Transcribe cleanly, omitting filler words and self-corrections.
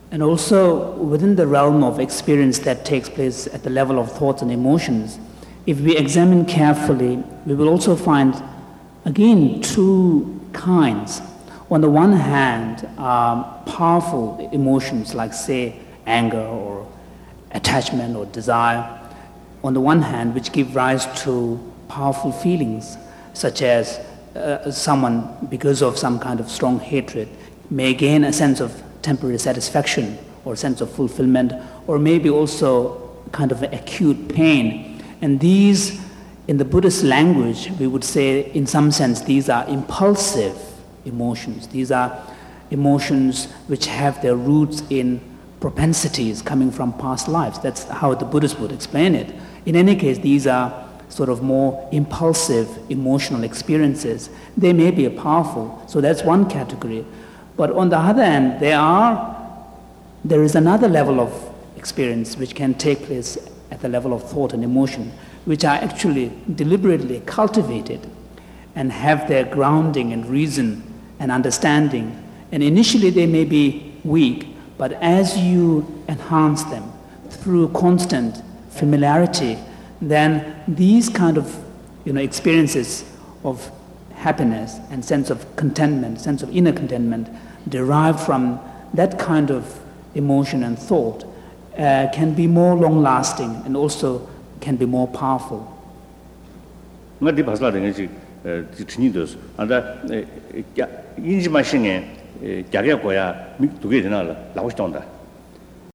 And also within the realm of experience that takes place at the level of thoughts and emotions, if we examine carefully, we will also find, again, two kinds. On the one hand, powerful emotions like, say, anger or attachment or desire, on the one hand, which give rise to powerful feelings, such as someone, because of some kind of strong hatred, may gain a sense of temporary satisfaction or sense of fulfillment, or maybe also kind of acute pain. And these, in the Buddhist language, we would say, in some sense, these are impulsive emotions. These are emotions which have their roots in propensities coming from past lives. That's how the Buddhists would explain it. In any case, these are sort of more impulsive emotional experiences. They may be powerful, so that's one category. But on the other hand, there is another level of experience which can take place at the level of thought and emotion, which are actually deliberately cultivated and have their grounding in reason and understanding. And initially they may be weak, but as you enhance them through constant familiarity, then these kind of experiences of happiness and sense of contentment, sense of inner contentment, derived from that kind of emotion and thought, can be more long-lasting and also can be more powerful.